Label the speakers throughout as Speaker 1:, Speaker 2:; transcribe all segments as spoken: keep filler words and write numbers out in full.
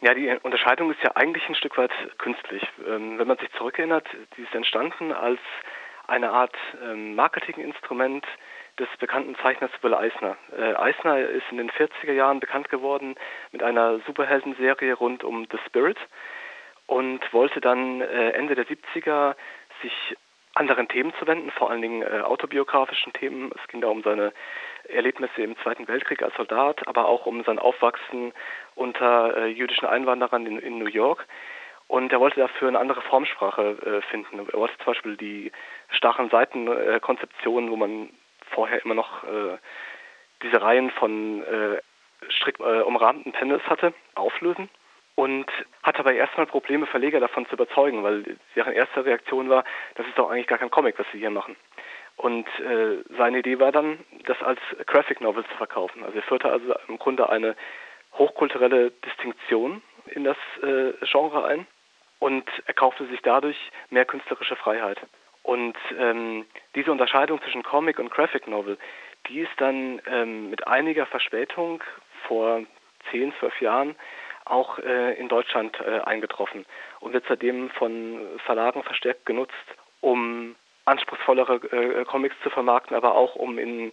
Speaker 1: Ja, die Unterscheidung ist ja eigentlich ein Stück weit künstlich. Ähm, wenn man sich zurückerinnert, die ist entstanden als eine Art ähm, Marketinginstrument des bekannten Zeichners Will Eisner. Äh, Eisner ist in den vierziger Jahren bekannt geworden mit einer Superheldenserie rund um The Spirit und wollte dann äh, Ende der siebziger sich anderen Themen zu wenden, vor allen Dingen äh, autobiografischen Themen. Es ging da um seine Erlebnisse im Zweiten Weltkrieg als Soldat, aber auch um sein Aufwachsen unter äh, jüdischen Einwanderern in, in New York. Und er wollte dafür eine andere Formsprache äh, finden. Er wollte zum Beispiel die starren Seitenkonzeptionen, äh, wo man vorher immer noch äh, diese Reihen von äh, strikt äh, umrahmten Panels hatte, auflösen. Und hatte aber erstmal Probleme, Verleger davon zu überzeugen, weil deren erste Reaktion war, das ist doch eigentlich gar kein Comic, was sie hier machen. Und äh, seine Idee war dann, das als Graphic Novel zu verkaufen. Also er führte also im Grunde eine hochkulturelle Distinktion in das äh, Genre ein und erkaufte sich dadurch mehr künstlerische Freiheit. Und ähm, diese Unterscheidung zwischen Comic und Graphic Novel, die ist dann ähm, mit einiger Verspätung vor zehn, zwölf Jahren auch äh, in Deutschland äh, eingetroffen und wird seitdem von Verlagen verstärkt genutzt, um anspruchsvollere äh, Comics zu vermarkten, aber auch um in,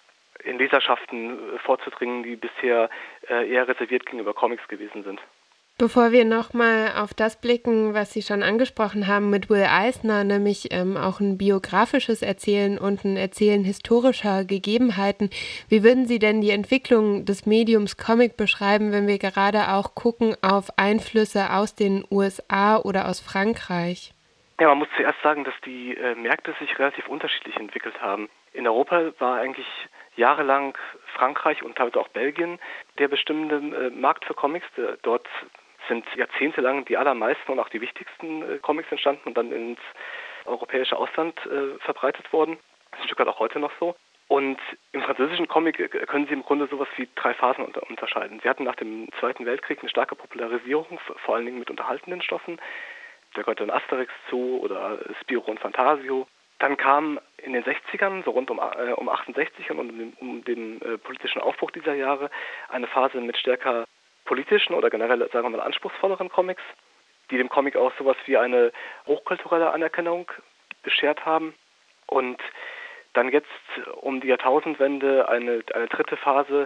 Speaker 1: in Leserschaften äh, vorzudringen, die bisher äh, eher reserviert gegenüber Comics gewesen sind.
Speaker 2: Bevor wir nochmal auf das blicken, was Sie schon angesprochen haben mit Will Eisner, nämlich ähm, auch ein biografisches Erzählen und ein Erzählen historischer Gegebenheiten, wie würden Sie denn die Entwicklung des Mediums Comic beschreiben, wenn wir gerade auch gucken auf Einflüsse aus den U S A oder aus Frankreich?
Speaker 1: Ja, man muss zuerst sagen, dass die äh, Märkte sich relativ unterschiedlich entwickelt haben. In Europa war eigentlich jahrelang Frankreich und teilweise auch Belgien der bestimmende äh, Markt für Comics. Äh, dort sind jahrzehntelang die allermeisten und auch die wichtigsten äh, Comics entstanden und dann ins europäische Ausland äh, verbreitet worden. Das ist ein Stück weit auch heute noch so. Und im französischen Comic äh, können Sie im Grunde sowas wie drei Phasen unter- unterscheiden. Sie hatten nach dem Zweiten Weltkrieg eine starke Popularisierung, v- vor allen Dingen mit unterhaltenden Stoffen. Da gehört dann Asterix zu oder Spirou und Fantasio. Dann kam in den sechzigern, so rund um, äh, um achtundsechzig und um den, um den äh, politischen Aufbruch dieser Jahre, eine Phase mit stärker politischen oder generell, sagen wir mal, anspruchsvolleren Comics, die dem Comic auch sowas wie eine hochkulturelle Anerkennung beschert haben. Und dann jetzt um die Jahrtausendwende eine, eine dritte Phase,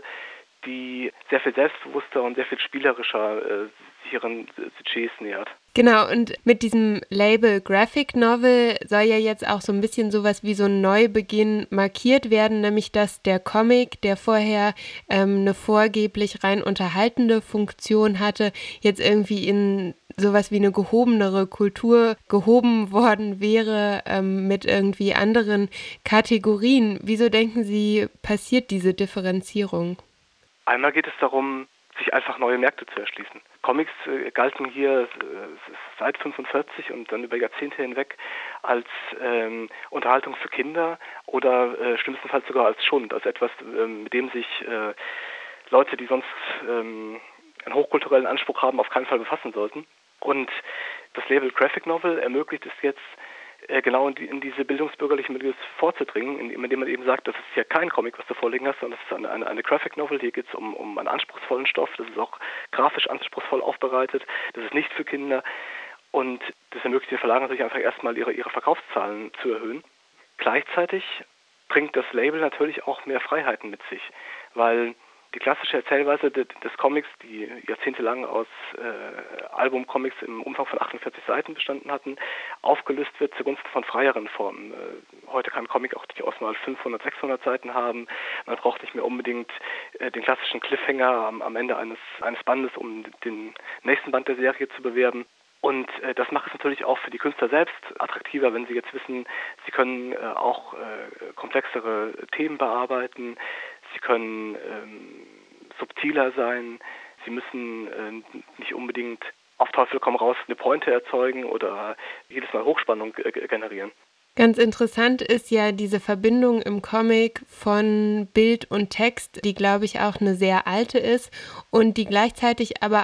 Speaker 1: die sehr viel selbstbewusster und sehr viel spielerischer äh, sich ihren Sujets nähert.
Speaker 2: Genau, und mit diesem Label Graphic Novel soll ja jetzt auch so ein bisschen sowas wie so ein Neubeginn markiert werden, nämlich dass der Comic, der vorher ähm, eine vorgeblich rein unterhaltende Funktion hatte, jetzt irgendwie in sowas wie eine gehobenere Kultur gehoben worden wäre ähm, mit irgendwie anderen Kategorien. Wieso denken Sie, passiert diese Differenzierung?
Speaker 1: Einmal geht es darum, sich einfach neue Märkte zu erschließen. Comics äh, galten hier äh, seit fünfundvierzig und dann über Jahrzehnte hinweg als ähm, Unterhaltung für Kinder oder äh, schlimmstenfalls sogar als Schund, als etwas, äh, mit dem sich äh, Leute, die sonst ähm, einen hochkulturellen Anspruch haben, auf keinen Fall befassen sollten. Und das Label Graphic Novel ermöglicht es jetzt, äh, genau in, die, in diese bildungsbürgerlichen Milieus vorzudringen, indem man eben sagt, das ist hier kein Comic, was du vorliegen hast, sondern das ist eine, eine, eine Graphic Novel. Hier geht es um, um einen anspruchsvollen Stoff, das ist auch grafisch anspruchsvoll aufbereitet, das ist nicht für Kinder. Und das ermöglicht den Verlagen natürlich einfach erstmal ihre, ihre Verkaufszahlen zu erhöhen. Gleichzeitig bringt das Label natürlich auch mehr Freiheiten mit sich, weil die klassische Erzählweise des Comics, die jahrzehntelang aus äh, Albumcomics im Umfang von achtundvierzig Seiten bestanden hatten, aufgelöst wird zugunsten von freieren Formen. Äh, heute kann ein Comic auch durchaus mal fünfhundert, sechshundert Seiten haben. Man braucht nicht mehr unbedingt äh, den klassischen Cliffhanger am, am Ende eines, eines Bandes, um den nächsten Band der Serie zu bewerben. Und äh, das macht es natürlich auch für die Künstler selbst attraktiver, wenn sie jetzt wissen, sie können äh, auch äh, komplexere Themen bearbeiten, sie können ähm, subtiler sein, sie müssen äh, nicht unbedingt auf Teufel komm raus eine Pointe erzeugen oder jedes Mal Hochspannung äh, generieren.
Speaker 2: Ganz interessant ist ja diese Verbindung im Comic von Bild und Text, die, glaube ich, auch eine sehr alte ist und die gleichzeitig aber auch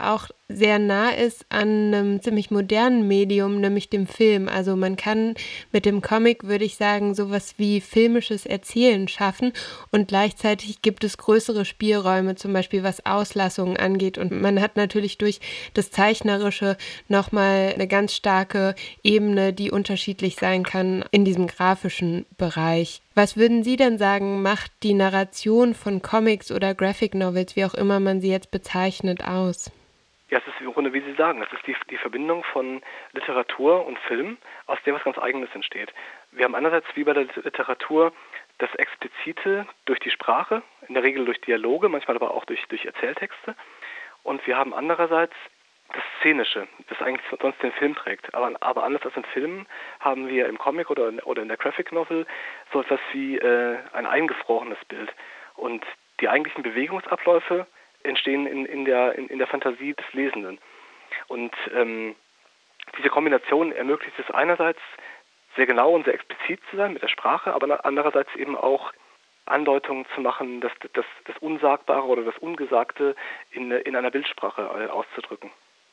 Speaker 2: sehr nah ist an einem ziemlich modernen Medium, nämlich dem Film. Also man kann mit dem Comic, würde ich sagen, sowas wie filmisches Erzählen schaffen und gleichzeitig gibt es größere Spielräume, zum Beispiel was Auslassungen angeht. Und man hat natürlich durch das Zeichnerische nochmal eine ganz starke Ebene, die unterschiedlich sein kann in diesem grafischen Bereich. Was würden Sie denn sagen, macht die Narration von Comics oder Graphic Novels, wie auch immer man sie jetzt bezeichnet, aus?
Speaker 1: Ja, es ist im Grunde, wie Sie sagen, es ist die, die Verbindung von Literatur und Film, aus der was ganz Eigenes entsteht. Wir haben einerseits wie bei der Literatur das Explizite durch die Sprache, in der Regel durch Dialoge, manchmal aber auch durch, durch Erzähltexte. Und wir haben andererseits das Szenische, das eigentlich sonst den Film trägt. Aber, aber anders als in Filmen haben wir im Comic oder in, oder in der Graphic Novel so etwas wie äh, ein eingefrorenes Bild. Und die eigentlichen Bewegungsabläufe entstehen in, in, der, in, in der Fantasie des Lesenden. Und ähm, diese Kombination ermöglicht es einerseits, sehr genau und sehr explizit zu sein mit der Sprache, aber andererseits eben auch Andeutungen zu machen, das, das, das Unsagbare oder das Ungesagte in, in einer Bildsprache auszudrücken.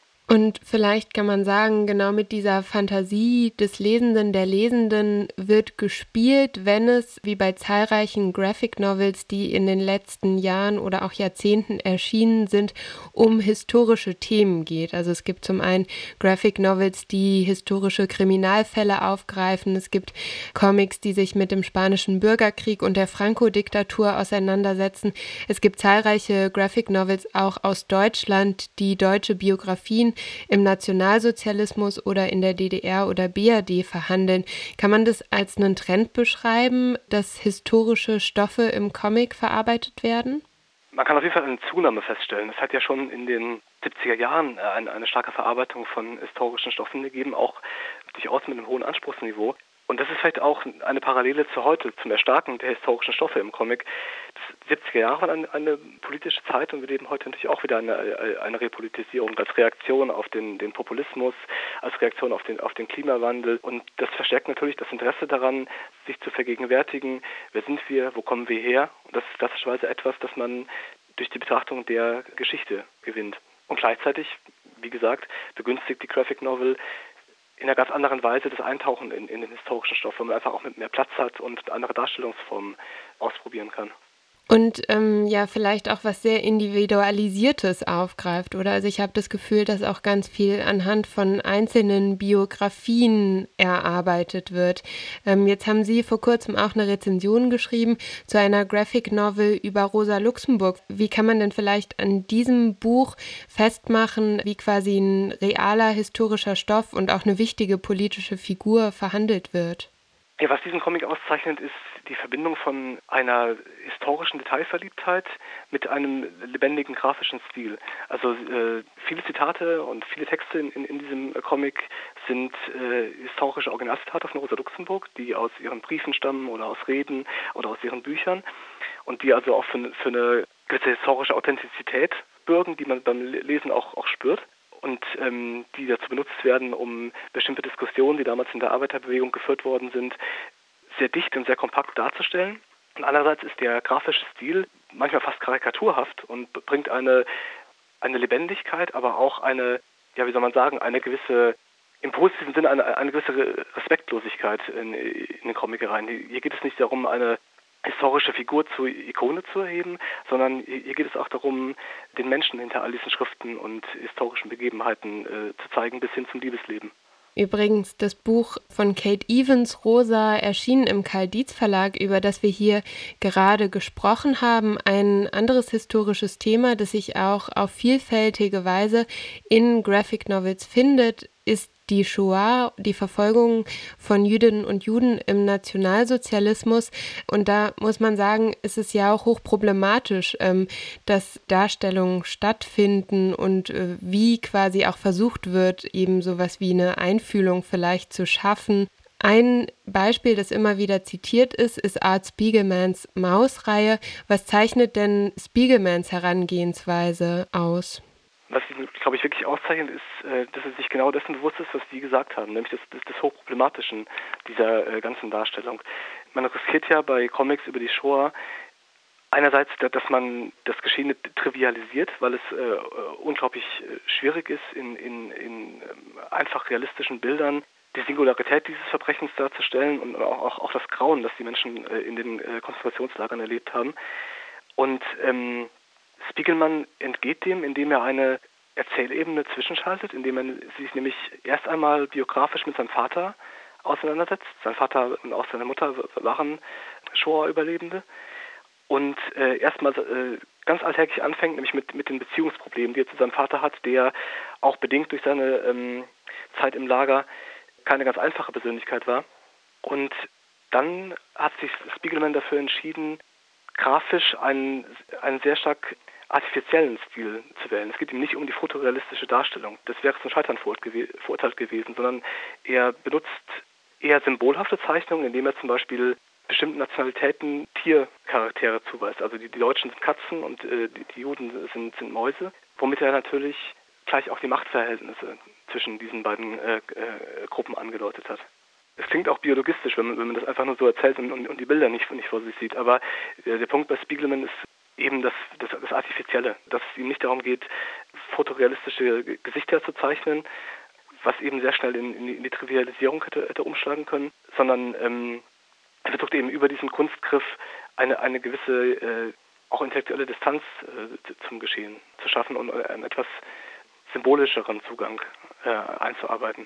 Speaker 2: Und vielleicht kann man sagen, genau mit dieser Fantasie des Lesenden, der Lesenden wird gespielt, wenn es, wie bei zahlreichen Graphic Novels, die in den letzten Jahren oder auch Jahrzehnten erschienen sind, um historische Themen geht. Also es gibt zum einen Graphic Novels, die historische Kriminalfälle aufgreifen. Es gibt Comics, die sich mit dem Spanischen Bürgerkrieg und der Franco-Diktatur auseinandersetzen. Es gibt zahlreiche Graphic Novels auch aus Deutschland, die deutsche Biografien im Nationalsozialismus oder in der D D R oder B R D verhandeln. Kann man das als einen Trend beschreiben, dass historische Stoffe im Comic verarbeitet werden?
Speaker 1: Man kann auf jeden Fall eine Zunahme feststellen. Es hat ja schon in den siebziger Jahren eine, eine starke Verarbeitung von historischen Stoffen gegeben, auch durchaus mit einem hohen Anspruchsniveau. Und das ist vielleicht auch eine Parallele zu heute, zum Erstarken der historischen Stoffe im Comic. Die siebziger Jahre waren eine, eine politische Zeit und wir leben heute natürlich auch wieder eine, eine Repolitisierung als Reaktion auf den, den Populismus, als Reaktion auf den, auf den Klimawandel. Und das verstärkt natürlich das Interesse daran, sich zu vergegenwärtigen, wer sind wir, wo kommen wir her. Und das ist klassischerweise etwas, das man durch die Betrachtung der Geschichte gewinnt. Und gleichzeitig, wie gesagt, begünstigt die Graphic Novel in einer ganz anderen Weise das Eintauchen in, in den historischen Stoff, wo man einfach auch mit mehr Platz hat und andere Darstellungsformen ausprobieren kann.
Speaker 2: Und ähm, ja, vielleicht auch was sehr Individualisiertes aufgreift, oder? Also ich habe das Gefühl, dass auch ganz viel anhand von einzelnen Biografien erarbeitet wird. Ähm, jetzt haben Sie vor kurzem auch eine Rezension geschrieben zu einer Graphic Novel über Rosa Luxemburg. Wie kann man denn vielleicht an diesem Buch festmachen, wie quasi ein realer historischer Stoff und auch eine wichtige politische Figur verhandelt wird?
Speaker 1: Ja, was diesen Comic auszeichnet, ist die Verbindung von einer historischen Detailverliebtheit mit einem lebendigen grafischen Stil. Also äh, viele Zitate und viele Texte in, in, in diesem Comic sind äh, historische Originalzitate von Rosa Luxemburg, die aus ihren Briefen stammen oder aus Reden oder aus ihren Büchern und die also auch für, für eine gewisse historische Authentizität bürgen, die man beim Lesen auch, auch spürt. Und ähm, die dazu benutzt werden, um bestimmte Diskussionen, die damals in der Arbeiterbewegung geführt worden sind, sehr dicht und sehr kompakt darzustellen. Und andererseits ist der grafische Stil manchmal fast karikaturhaft und bringt eine, eine Lebendigkeit, aber auch eine, ja, wie soll man sagen, eine gewisse, im positiven Sinne eine, eine gewisse Respektlosigkeit in, in den Comic rein. Hier geht es nicht darum, eine historische Figur zur Ikone zu erheben, sondern hier geht es auch darum, den Menschen hinter all diesen Schriften und historischen Begebenheiten äh, zu zeigen, bis hin zum Liebesleben.
Speaker 2: Übrigens, das Buch von Kate Evans, Rosa, erschien im Karl-Dietz Verlag, über das wir hier gerade gesprochen haben. Ein anderes historisches Thema, das sich auch auf vielfältige Weise in Graphic Novels findet, ist die Shoah, die Verfolgung von Jüdinnen und Juden im Nationalsozialismus. Und da muss man sagen, ist es ja auch hochproblematisch, ähm, dass Darstellungen stattfinden und äh, wie quasi auch versucht wird, eben sowas wie eine Einfühlung vielleicht zu schaffen. Ein Beispiel, das immer wieder zitiert ist, ist Art Spiegelmans Maus-Reihe. Was zeichnet denn Spiegelmans Herangehensweise aus?
Speaker 1: Was ihn, glaube ich, wirklich auszeichnet, ist, äh, dass er sich genau dessen bewusst ist, was Sie gesagt haben, nämlich des, des, des Hochproblematischen dieser äh, ganzen Darstellung. Man riskiert ja bei Comics über die Shoah Einerseits, dass man das Geschehene trivialisiert, weil es äh, unglaublich schwierig ist, in, in, in einfach realistischen Bildern die Singularität dieses Verbrechens darzustellen und auch, auch, auch das Grauen, das die Menschen äh, in den äh, Konzentrationslagern erlebt haben. Und ähm, Spiegelman entgeht dem, indem er eine Erzählebene zwischenschaltet, indem er sich nämlich erst einmal biografisch mit seinem Vater auseinandersetzt. Sein Vater und auch seine Mutter waren Shoah-Überlebende. Und äh, erstmal äh, ganz alltäglich anfängt, nämlich mit, mit den Beziehungsproblemen, die er zu seinem Vater hat, der auch bedingt durch seine ähm, Zeit im Lager keine ganz einfache Persönlichkeit war. Und dann hat sich Spiegelman dafür entschieden, grafisch einen, einen sehr stark artifiziellen Stil zu wählen. Es geht ihm nicht um die fotorealistische Darstellung. Das wäre zum Scheitern verurteilt gewesen, sondern er benutzt eher symbolhafte Zeichnungen, indem er zum Beispiel bestimmten Nationalitäten Tiercharaktere zuweist. Also die, die Deutschen sind Katzen und äh, die, die Juden sind, sind Mäuse, womit er natürlich gleich auch die Machtverhältnisse zwischen diesen beiden äh, äh, Gruppen angedeutet hat. Es klingt auch biologistisch, wenn man, wenn man das einfach nur so erzählt und, und, und die Bilder nicht, nicht vor sich sieht. Aber äh, der Punkt bei Spiegelman ist eben das, das, das Artifizielle, dass es ihm nicht darum geht, fotorealistische Gesichter zu zeichnen, was eben sehr schnell in, in, die, in die Trivialisierung hätte, hätte umschlagen können, sondern ähm, er versucht eben über diesen Kunstgriff eine, eine gewisse, äh, auch intellektuelle Distanz äh, zum Geschehen zu schaffen und einen etwas symbolischeren Zugang äh, einzuarbeiten.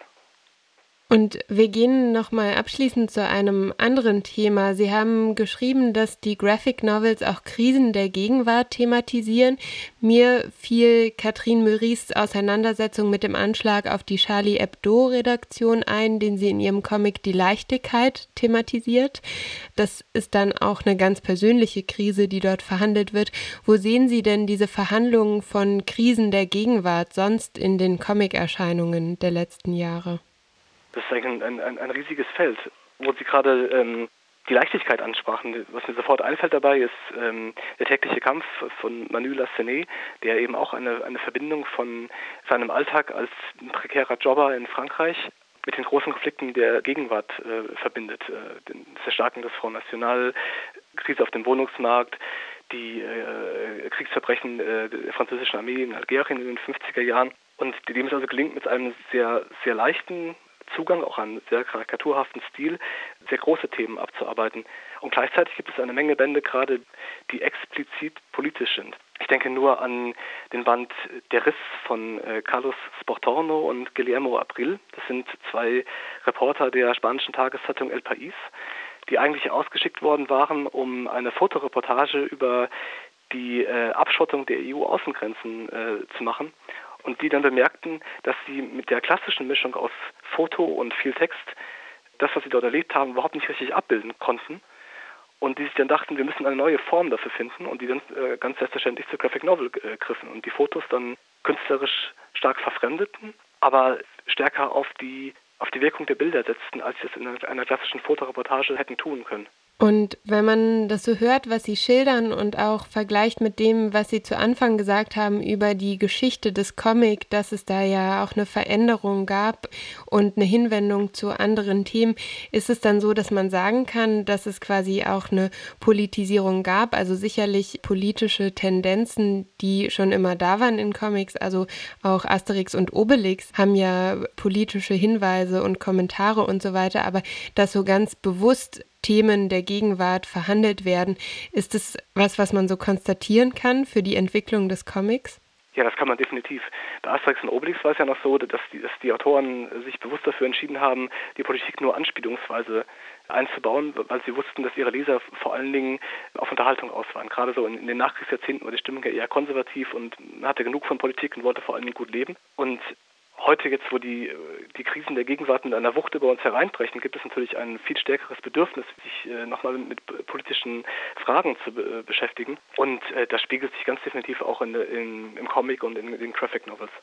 Speaker 2: Und wir gehen nochmal abschließend zu einem anderen Thema. Sie haben geschrieben, dass die Graphic Novels auch Krisen der Gegenwart thematisieren. Mir fiel Catherine Meurys Auseinandersetzung mit dem Anschlag auf die Charlie Hebdo-Redaktion ein, den sie in ihrem Comic Die Leichtigkeit thematisiert. Das ist dann auch eine ganz persönliche Krise, die dort verhandelt wird. Wo sehen Sie denn diese Verhandlungen von Krisen der Gegenwart sonst in den Comic-Erscheinungen der letzten Jahre?
Speaker 1: Das ist eigentlich ein, ein, ein riesiges Feld, wo Sie gerade ähm, die Leichtigkeit ansprachen. Was mir sofort einfällt dabei, ist ähm, der tägliche Kampf von Manu Lassenet, der eben auch eine, eine Verbindung von seinem Alltag als prekärer Jobber in Frankreich mit den großen Konflikten der Gegenwart äh, verbindet. Äh, den Zerschlagen des Front National, Krise auf dem Wohnungsmarkt, die äh, Kriegsverbrechen äh, der französischen Armee in Algerien in den fünfziger Jahren. Und dem es also gelingt, mit einem sehr, sehr leichten Zugang, auch einen sehr karikaturhaften Stil, sehr große Themen abzuarbeiten. Und gleichzeitig gibt es eine Menge Bände gerade, die explizit politisch sind. Ich denke nur an den Band Der Riss von äh, Carlos Sportorno und Guillermo Abril. Das sind zwei Reporter der spanischen Tageszeitung El País, die eigentlich ausgeschickt worden waren, um eine Fotoreportage über die äh, Abschottung der E U-Außengrenzen äh, zu machen. Und die dann bemerkten, dass sie mit der klassischen Mischung aus Foto und viel Text das, was sie dort erlebt haben, überhaupt nicht richtig abbilden konnten. Und die sich dann dachten, wir müssen eine neue Form dafür finden und die dann äh, ganz selbstverständlich zur Graphic Novel äh, griffen und die Fotos dann künstlerisch stark verfremdeten, aber stärker auf die, auf die Wirkung der Bilder setzten, als sie es in einer, einer klassischen Fotoreportage hätten tun können.
Speaker 2: Und wenn man das so hört, was Sie schildern und auch vergleicht mit dem, was Sie zu Anfang gesagt haben über die Geschichte des Comic, dass es da ja auch eine Veränderung gab und eine Hinwendung zu anderen Themen, ist es dann so, dass man sagen kann, dass es quasi auch eine Politisierung gab, also sicherlich politische Tendenzen, die schon immer da waren in Comics, also auch Asterix und Obelix haben ja politische Hinweise und Kommentare und so weiter, aber dass so ganz bewusst Themen der Gegenwart verhandelt werden. Ist das was, was man so konstatieren kann für die Entwicklung des Comics?
Speaker 1: Ja, das kann man definitiv. Bei Asterix und Obelix war es ja noch so, dass die, dass die Autoren sich bewusst dafür entschieden haben, die Politik nur anspielungsweise einzubauen, weil sie wussten, dass ihre Leser vor allen Dingen auf Unterhaltung aus waren. Gerade so in, in den Nachkriegsjahrzehnten war die Stimmung ja eher konservativ und man hatte genug von Politik und wollte vor allen Dingen gut leben. Und heute jetzt, wo die, die Krisen der Gegenwart mit einer Wucht über uns hereinbrechen, gibt es natürlich ein viel stärkeres Bedürfnis, sich äh, nochmal mit politischen Fragen zu be beschäftigen. Und äh, das spiegelt sich ganz definitiv auch in, in, im Comic und in den Graphic Novels.